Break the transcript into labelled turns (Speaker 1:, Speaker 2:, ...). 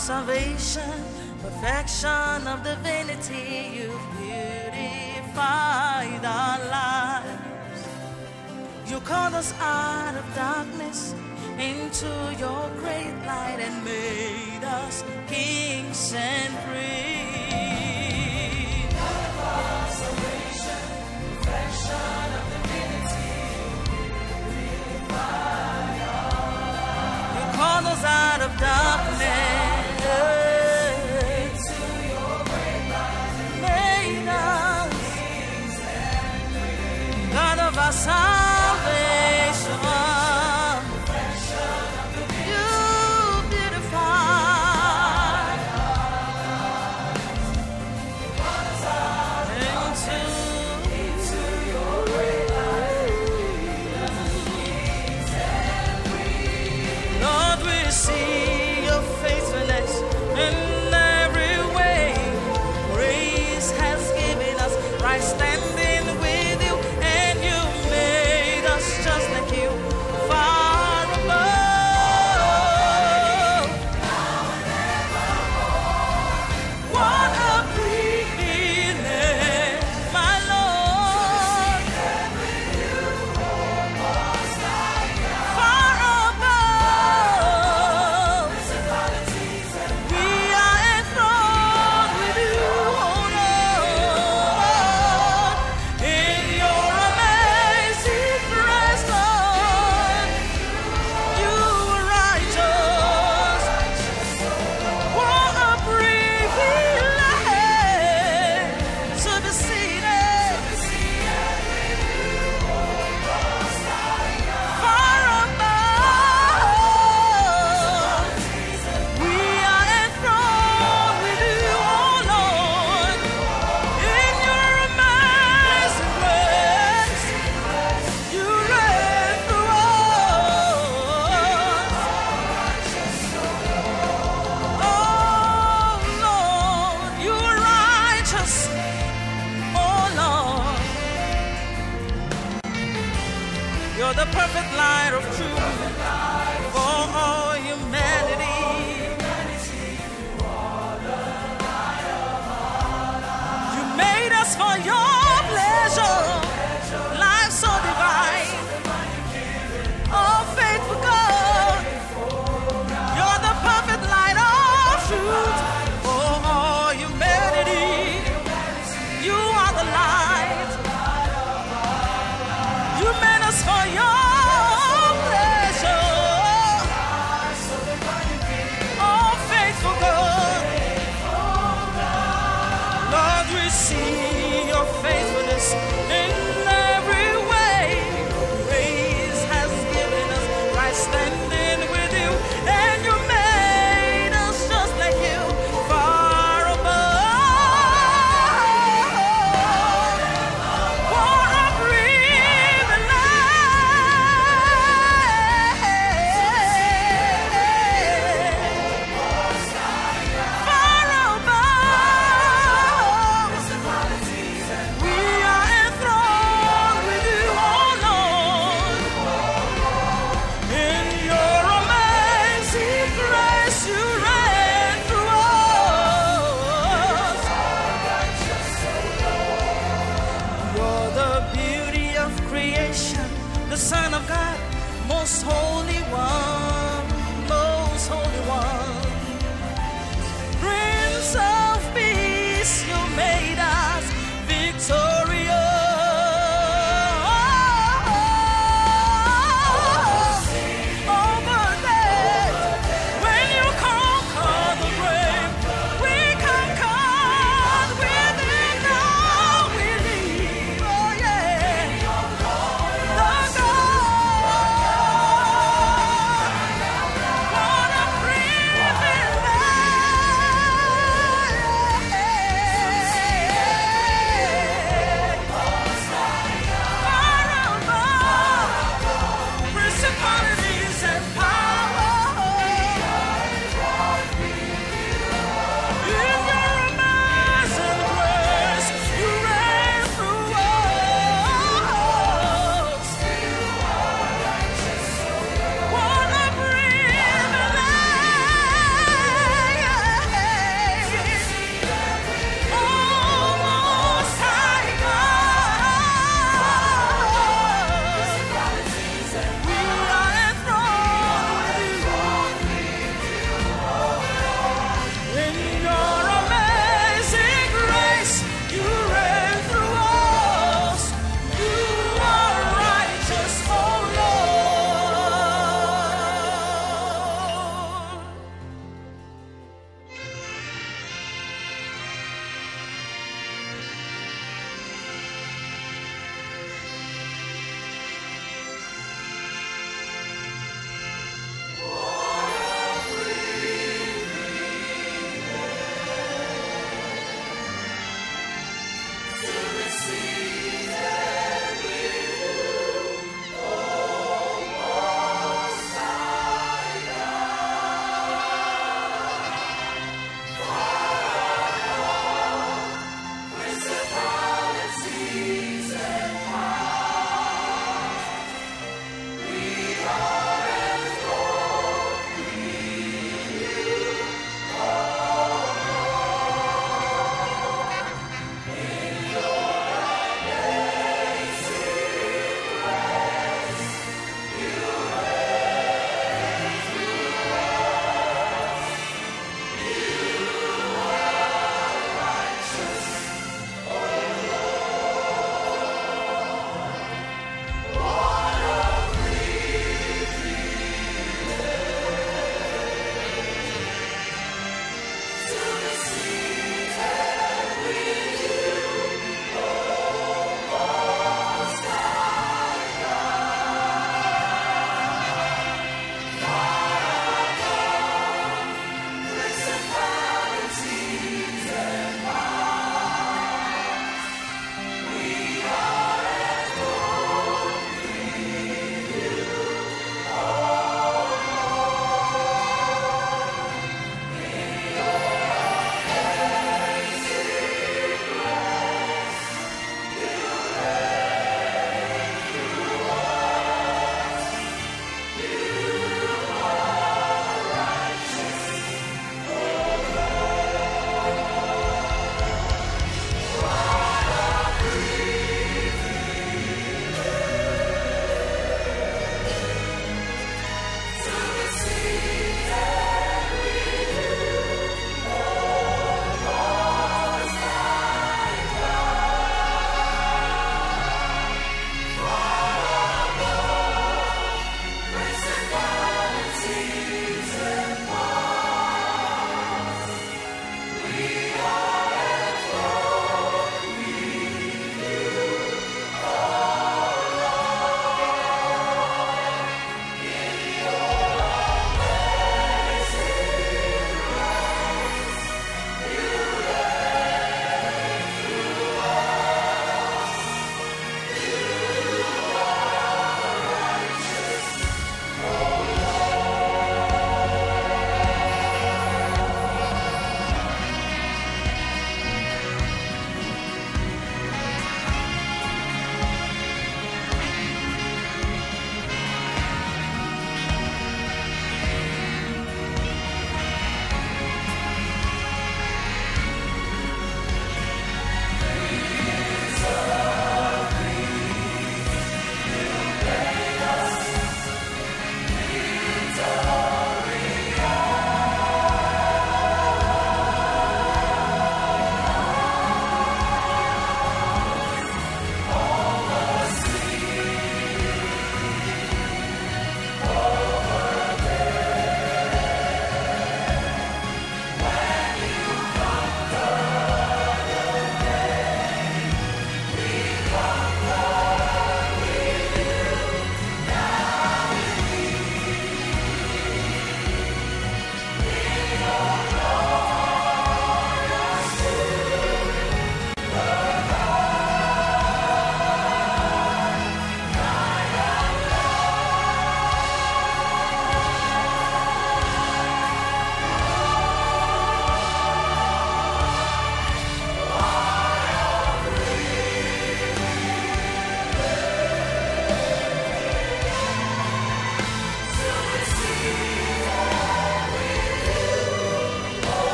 Speaker 1: salvation, perfection of divinity, you beautified our lives. You called us out of darkness into your great light and made us kings and priests. Salvation, perfection of divinity, you beautified our lives. You called us out of darkness. Our salvation, you beautify into your great light. Lord, we see your faithfulness in every way. Grace has given us right standing with you. Just like you, far above. Now and evermore. What a privilege, my Lord. With you, far above. We are enthroned with you, oh Lord. In your amazing grace. You're the perfect light of truth for all humanity. You made us for your pleasure, life so divine. Oh, faithful God, you're the perfect light of truth for all humanity. You are the light. You made us for your pleasure. Oh, faithful God. Lord, we see your faithfulness in every way. Grace has given us right standing with you, and you made us just like you, far above. The Son of God, most holy one.